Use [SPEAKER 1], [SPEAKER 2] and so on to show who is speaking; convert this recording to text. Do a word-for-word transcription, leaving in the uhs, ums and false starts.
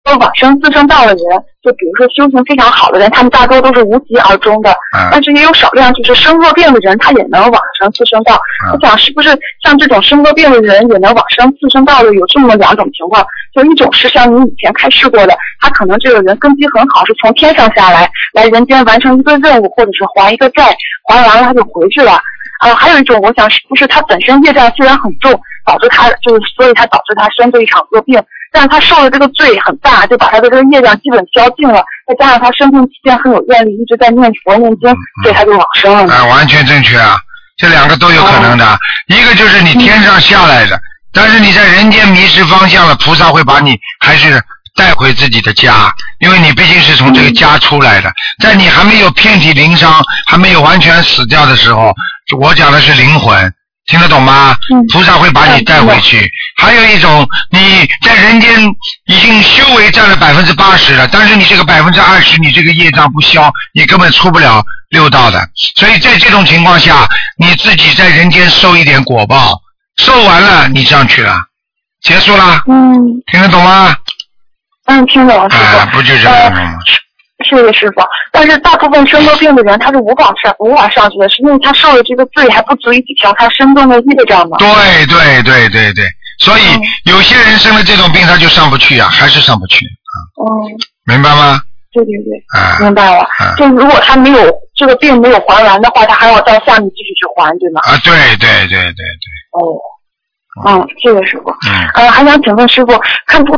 [SPEAKER 1] 说往生自生道的人，就比如说修行非常好的人，他们大多都是无疾而终的，
[SPEAKER 2] 嗯、
[SPEAKER 1] 但是也有少量就是生恶病的人，他也能往生自生道。嗯、我想是不是像这种生恶病的人也能往生自生道的有这么两种情况？就一种是像你以前开示过的，他可能这个人根基很好，是从天上下来来人间完成一个任务，或者是还一个债，还完了他就回去了。啊、呃，还有一种，我想是不是他本身业障虽然很重，导致他就是，所以他导致他生这一场恶病，但是他受的这个罪很大，就把他的这个业障基本消尽了，再加上他生病期间很有愿力，一直在念佛念经，所以他就往生了。
[SPEAKER 2] 啊、呃，完全正确啊，这两个都有可能的。哦、一个就是你天上下来的，嗯、但是你在人间迷失方向了，菩萨会把你还是带回自己的家，因为你毕竟是从这个家出来的，在你还没有遍体鳞伤，还没有完全死掉的时候，我讲的是灵魂，听得懂吗？
[SPEAKER 1] 嗯、
[SPEAKER 2] 菩萨会把你带回去。嗯、还有一种，你在人间已经修为占了百分之八十了，但是你这个百分之二十，你这个业障不消，你根本出不了六道的。所以在这种情况下，你自己在人间受一点果报，受完了你上去了，结束了。
[SPEAKER 1] 嗯，
[SPEAKER 2] 听得懂吗？
[SPEAKER 1] 嗯，听懂了，师傅。
[SPEAKER 2] 啊，不就这样吗？
[SPEAKER 1] 是的，师傅。但是大部分生恶病的人，他是无法上无法上去的，是因为他受的这个罪还不足以抵消他身中的业障吗？
[SPEAKER 2] 对对对对对，所以、嗯、有些人生了这种病，他就上不去啊，还是上不去啊。
[SPEAKER 1] 嗯，
[SPEAKER 2] 明白吗？
[SPEAKER 1] 对对对，
[SPEAKER 2] 啊，
[SPEAKER 1] 明白了。啊、就如果他没有这个病没有还完的话，他还要到下面继续去还，对吗？
[SPEAKER 2] 啊，对对对对对。
[SPEAKER 1] 哦。嗯，谢谢师傅。
[SPEAKER 2] 嗯。
[SPEAKER 1] 呃，还想请问师傅，看图